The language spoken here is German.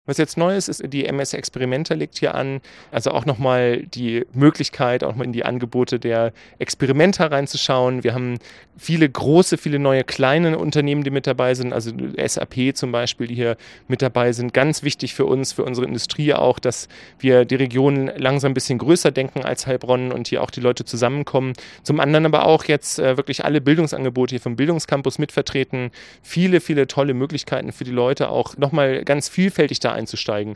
Was jetzt neu ist, die MS Experimenta legt hier an, also auch nochmal die Möglichkeit, auch mal in die Angebote der Experimenta reinzuschauen. Wir haben viele große, viele neue kleine Unternehmen, die mit dabei sind, also SAP zum Beispiel, die hier mit dabei sind. Ganz wichtig für uns, für unsere Industrie auch, dass wir die Region langsam ein bisschen größer denken als Heilbronn und hier auch die Leute zusammenkommen. Zum anderen aber auch jetzt wirklich alle Bildungsangebote hier vom Bildungscampus mitvertreten. Viele, viele tolle Möglichkeiten für die Leute, auch nochmal ganz vielfältig da einzusteigen.